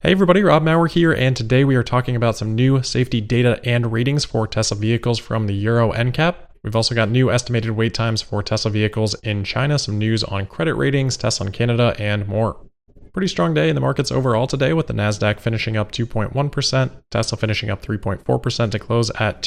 Hey everybody, Rob Maurer here, and today we are talking about some new safety data and ratings for Tesla vehicles from the Euro NCAP. We've also got new estimated wait times for Tesla vehicles in China, some news on credit ratings, Tesla in Canada, and more. Pretty strong day in the markets overall today, with the Nasdaq finishing up 2.1%, Tesla finishing up 3.4% to close at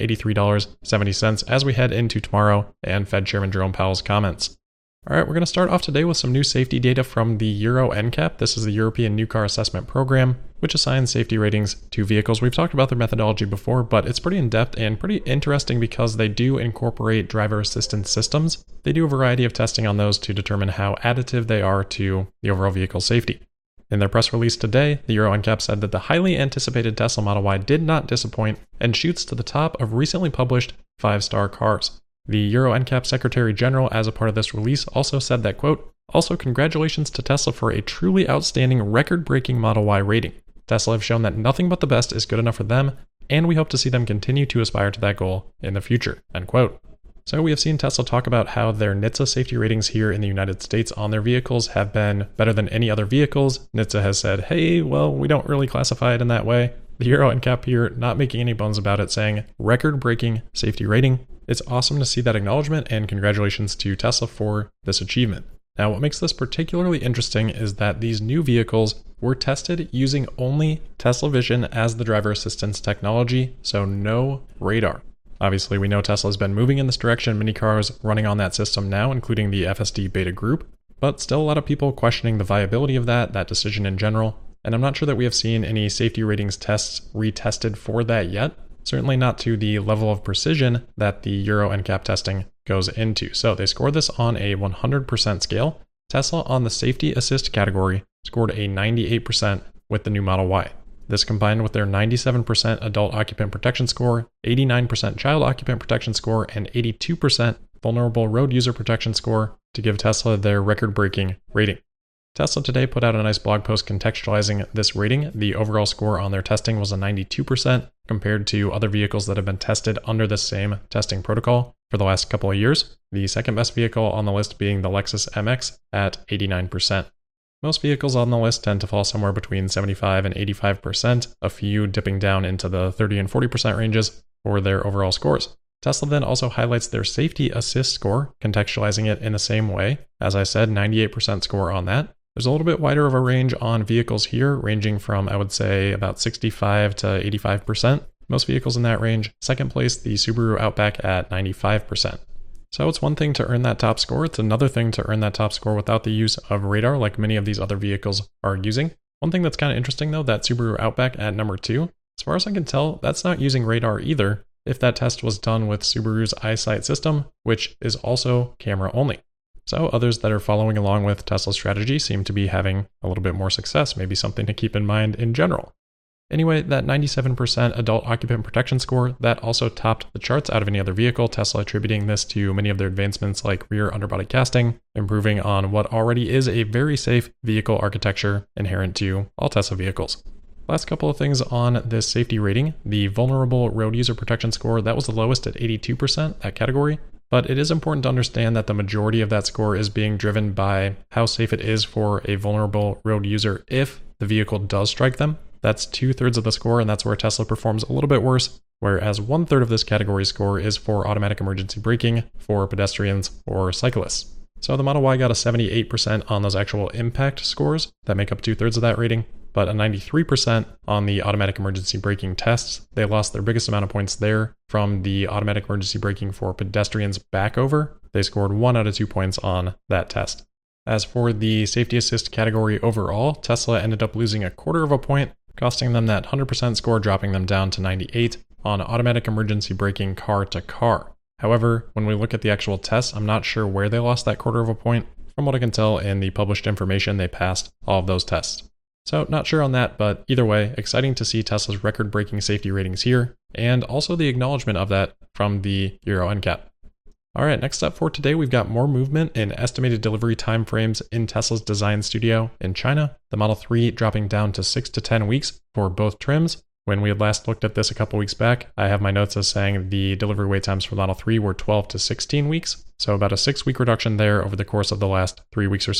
$283.70 as we head into tomorrow and Fed Chairman Jerome Powell's comments. All right, we're going to start off today with some new safety data from the Euro NCAP. This is the European New Car Assessment Program, which assigns safety ratings to vehicles. We've talked about their methodology before, but it's pretty in-depth and pretty interesting because they do incorporate driver assistance systems. They do a variety of testing on those to determine how additive they are to the overall vehicle safety. In their press release today, the Euro NCAP said that the highly anticipated Tesla Model Y did not disappoint and shoots to the top of recently published 5-star cars. The Euro NCAP Secretary General, as a part of this release, also said that, quote, "Also, congratulations to Tesla for a truly outstanding record-breaking Model Y rating. Tesla have shown that nothing but the best is good enough for them, and we hope to see them continue to aspire to that goal in the future," end quote. So we have seen Tesla talk about how their NHTSA safety ratings here in the United States on their vehicles have been better than any other vehicles. NHTSA has said, hey, well, we don't really classify it in that way. The Euro NCAP here not making any bones about it, saying record-breaking safety rating. It's awesome to see that acknowledgement, and congratulations to Tesla for this achievement. Now, what makes this particularly interesting is that these new vehicles were tested using only Tesla Vision as the driver assistance technology, so no radar. Obviously, we know Tesla's been moving in this direction, many cars running on that system now, including the FSD beta group, but still a lot of people questioning the viability of that decision in general. And I'm not sure that we have seen any safety ratings tests retested for that yet. Certainly not to the level of precision that the Euro NCAP testing goes into. So they scored this on a 100% scale. Tesla on the safety assist category scored a 98% with the new Model Y. This combined with their 97% adult occupant protection score, 89% child occupant protection score, and 82% vulnerable road user protection score to give Tesla their record-breaking rating. Tesla today put out a nice blog post contextualizing this rating. The overall score on their testing was a 92% compared to other vehicles that have been tested under the same testing protocol for the last couple of years. The second best vehicle on the list being the Lexus MX at 89%. Most vehicles on the list tend to fall somewhere between 75 and 85%, a few dipping down into the 30 and 40% ranges for their overall scores. Tesla then also highlights their safety assist score, contextualizing it in the same way. As I said, 98% score on that. There's a little bit wider of a range on vehicles here, ranging from, I would say, about 65 to 85%. Most vehicles in that range. Second place, the Subaru Outback at 95%. So it's one thing to earn that top score. It's another thing to earn that top score without the use of radar, like many of these other vehicles are using. One thing that's kind of interesting, though, that Subaru Outback at number 2, as far as I can tell, that's not using radar either, if that test was done with Subaru's EyeSight system, which is also camera only. So others that are following along with Tesla's strategy seem to be having a little bit more success, maybe something to keep in mind in general. Anyway, that 97% adult occupant protection score, that also topped the charts out of any other vehicle, Tesla attributing this to many of their advancements like rear underbody casting, improving on what already is a very safe vehicle architecture inherent to all Tesla vehicles. Last couple of things on this safety rating. The vulnerable road user protection score, that was the lowest at 82%, that category. But it is important to understand that the majority of that score is being driven by how safe it is for a vulnerable road user if the vehicle does strike them. That's 2/3 of the score, and that's where Tesla performs a little bit worse, whereas 1/3 of this category score is for automatic emergency braking for pedestrians or cyclists. So the Model Y got a 78% on those actual impact scores that make up 2/3 of that rating, but a 93% on the automatic emergency braking tests. They lost their biggest amount of points there from the automatic emergency braking for pedestrians back over. They scored 1 out of 2 points on that test. As for the safety assist category overall, Tesla ended up losing 1/4 of a point, costing them that 100% score, dropping them down to 98 on automatic emergency braking car to car. However, when we look at the actual tests, I'm not sure where they lost that 1/4 of a point. From what I can tell in the published information, they passed all of those tests. So not sure on that, but either way, exciting to see Tesla's record-breaking safety ratings here, and also the acknowledgement of that from the Euro NCAP. All right, next up for today, we've got more movement in estimated delivery timeframes in Tesla's design studio in China. The Model 3 dropping down to 6 to 10 weeks for both trims. When we had last looked at this a couple weeks back, I have my notes as saying the delivery wait times for Model 3 were 12 to 16 weeks. So about a 6-week reduction there over the course of the last 3 weeks or so.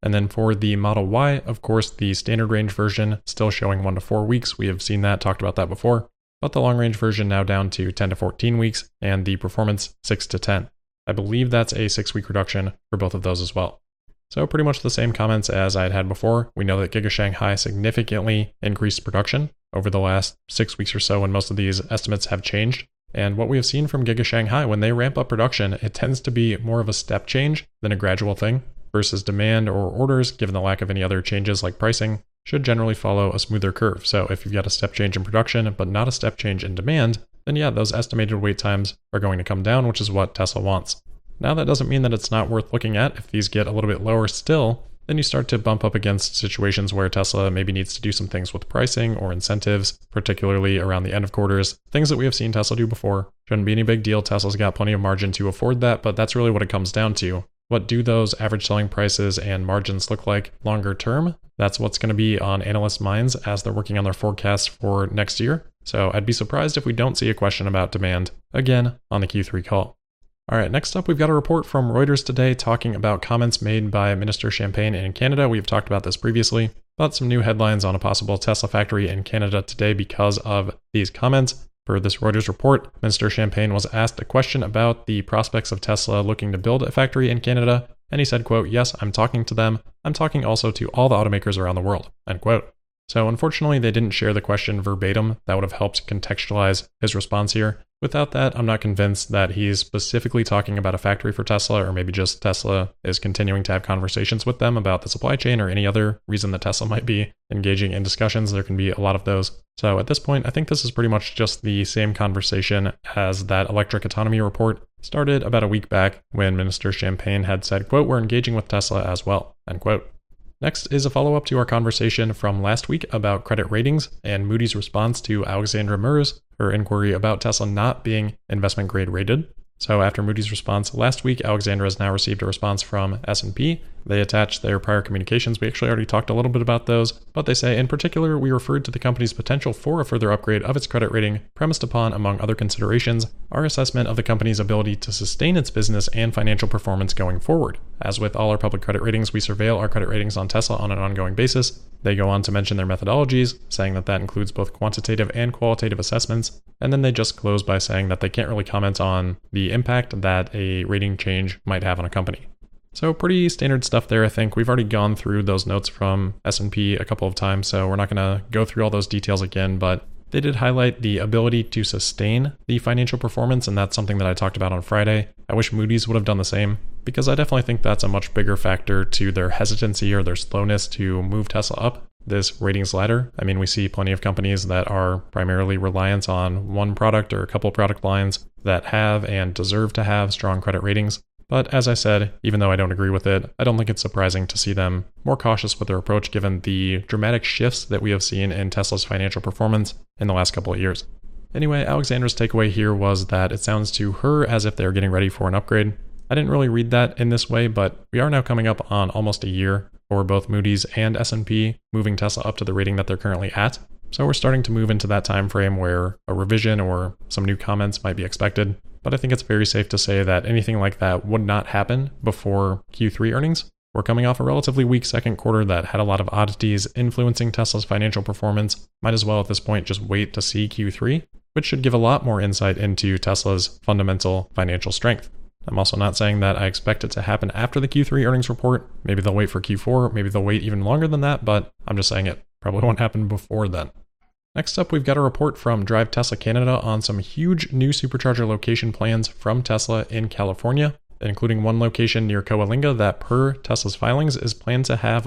And then for the Model Y, of course, the standard range version still showing 1 to 4 weeks. We have seen that, talked about that before. But the long range version now down to 10 to 14 weeks, and the performance 6 to 10. I believe that's a 6-week reduction for both of those as well. So pretty much the same comments as I had before. We know that Giga Shanghai significantly increased production over the last 6 weeks or so when most of these estimates have changed. And what we have seen from Giga Shanghai, when they ramp up production, it tends to be more of a step change than a gradual thing, versus demand or orders, given the lack of any other changes like pricing, should generally follow a smoother curve. So if you've got a step change in production, but not a step change in demand, then yeah, those estimated wait times are going to come down, which is what Tesla wants. Now that doesn't mean that it's not worth looking at. If these get a little bit lower still, then you start to bump up against situations where Tesla maybe needs to do some things with pricing or incentives, particularly around the end of quarters. Things that we have seen Tesla do before. Shouldn't be any big deal. Tesla's got plenty of margin to afford that, but that's really what it comes down to. What do those average selling prices and margins look like longer term? That's what's going to be on analysts' minds as they're working on their forecasts for next year. So I'd be surprised if we don't see a question about demand again on the Q3 call. All right, next up, we've got a report from Reuters today talking about comments made by Minister Champagne in Canada. We've talked about this previously, but some new headlines on a possible Tesla factory in Canada today because of these comments. Per this Reuters report, Minister Champagne was asked a question about the prospects of Tesla looking to build a factory in Canada, and he said, quote, "Yes, I'm talking to them. I'm talking also to all the automakers around the world," end quote. So unfortunately, they didn't share the question verbatim. That would have helped contextualize his response here. Without that, I'm not convinced that he's specifically talking about a factory for Tesla, or maybe just Tesla is continuing to have conversations with them about the supply chain or any other reason that Tesla might be engaging in discussions. There can be a lot of those. So at this point, I think this is pretty much just the same conversation as that electric autonomy report started about a week back when Minister Champagne had said, quote, "We're engaging with Tesla as well," end quote. Next is a follow-up to our conversation from last week about credit ratings and Moody's response to Alexandra Mers, her inquiry about Tesla not being investment grade rated. So after Moody's response last week, Alexandra has now received a response from S&P. They attached their prior communications. We actually already talked a little bit about those, but they say, in particular, we referred to the company's potential for a further upgrade of its credit rating, premised upon, among other considerations, our assessment of the company's ability to sustain its business and financial performance going forward. As with all our public credit ratings, we surveil our credit ratings on Tesla on an ongoing basis. They go on to mention their methodologies, saying that that includes both quantitative and qualitative assessments, and then they just close by saying that they can't really comment on the impact that a rating change might have on a company. So pretty standard stuff there, I think. We've already gone through those notes from S&P a couple of times, so we're not going to go through all those details again, but they did highlight the ability to sustain the financial performance, and that's something that I talked about on Friday. I wish Moody's would have done the same, because I definitely think that's a much bigger factor to their hesitancy or their slowness to move Tesla up this ratings ladder. I mean, we see plenty of companies that are primarily reliant on one product or a couple product lines that have and deserve to have strong credit ratings. But as I said, even though I don't agree with it, I don't think it's surprising to see them more cautious with their approach given the dramatic shifts that we have seen in Tesla's financial performance in the last couple of years. Anyway, Alexandra's takeaway here was that it sounds to her as if they're getting ready for an upgrade. I didn't really read that in this way, but we are now coming up on almost a year for both Moody's and S&P moving Tesla up to the rating that they're currently at. So we're starting to move into that time frame where a revision or some new comments might be expected. But I think it's very safe to say that anything like that would not happen before Q3 earnings. We're coming off a relatively weak second quarter that had a lot of oddities influencing Tesla's financial performance. Might as well at this point just wait to see Q3, which should give a lot more insight into Tesla's fundamental financial strength. I'm also not saying that I expect it to happen after the Q3 earnings report. Maybe they'll wait for Q4, maybe they'll wait even longer than that, but I'm just saying it probably won't happen before then. Next up, we've got a report from Drive Tesla Canada on some huge new supercharger location plans from Tesla in California, including one location near Coalinga that, per Tesla's filings, is planned to have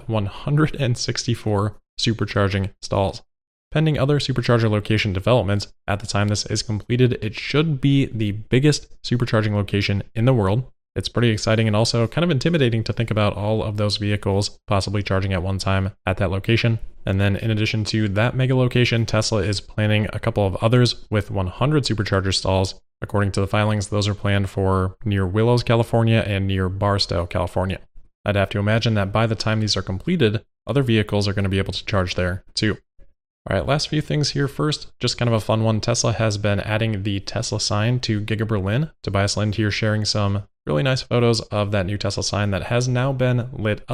164 supercharging stalls. Pending other supercharger location developments, at the time this is completed, it should be the biggest supercharging location in the world. It's pretty exciting and also kind of intimidating to think about all of those vehicles possibly charging at one time at that location. And then in addition to that mega location, Tesla is planning a couple of others with 100 supercharger stalls. According to the filings, those are planned for near Willows, California and near Barstow, California. I'd have to imagine that by the time these are completed, other vehicles are going to be able to charge there too. All right, last few things here first, just kind of a fun one. Tesla has been adding the Tesla sign to Giga Berlin. Tobias Lind here sharing some really nice photos of that new Tesla sign that has now been lit up.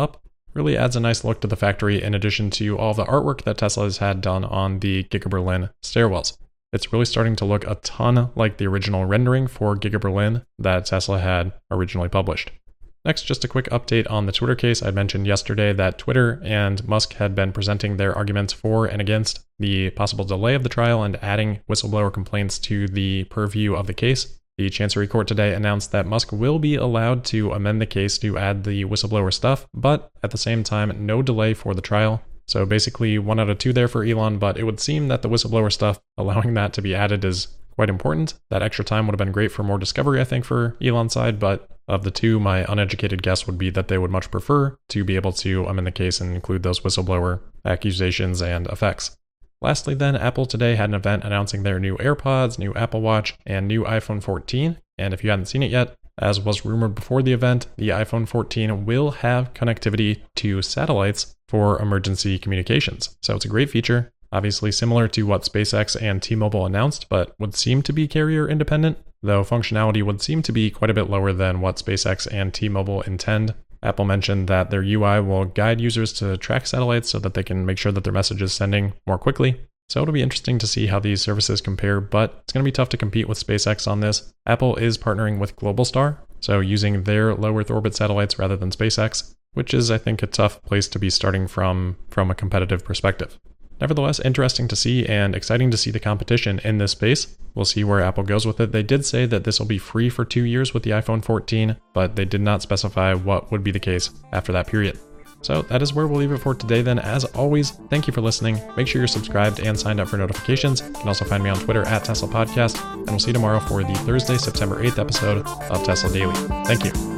really adds a nice look to the factory in addition to all the artwork that Tesla has had done on the Giga Berlin stairwells. It's really starting to look a ton like the original rendering for Giga Berlin that Tesla had originally published. Next, just a quick update on the Twitter case. I mentioned yesterday that Twitter and Musk had been presenting their arguments for and against the possible delay of the trial and adding whistleblower complaints to the purview of the case. The Chancery Court today announced that Musk will be allowed to amend the case to add the whistleblower stuff, but at the same time, no delay for the trial. So basically 1 out of 2 there for Elon, but it would seem that the whistleblower stuff, allowing that to be added is quite important. That extra time would have been great for more discovery, I think, for Elon's side, but of the two, my uneducated guess would be that they would much prefer to be able to amend the case and include those whistleblower accusations and effects. Lastly then, Apple today had an event announcing their new AirPods, new Apple Watch, and new iPhone 14, and if you hadn't seen it yet, as was rumored before the event, the iPhone 14 will have connectivity to satellites for emergency communications. So it's a great feature, obviously similar to what SpaceX and T-Mobile announced, but would seem to be carrier independent, though functionality would seem to be quite a bit lower than what SpaceX and T-Mobile intend. Apple mentioned that their UI will guide users to track satellites so that they can make sure that their message is sending more quickly. So it'll be interesting to see how these services compare, but it's going to be tough to compete with SpaceX on this. Apple is partnering with Globalstar, so using their low Earth orbit satellites rather than SpaceX, which is, I think, a tough place to be starting from a competitive perspective. Nevertheless, interesting to see and exciting to see the competition in this space. We'll see where Apple goes with it. They did say that this will be free for 2 years with the iPhone 14, but they did not specify what would be the case after that period. So that is where we'll leave it for today then. As always, thank you for listening. Make sure you're subscribed and signed up for notifications. You can also find me on Twitter @TeslaPodcast, and we'll see you tomorrow for the Thursday, September 8th episode of Tesla Daily. Thank you.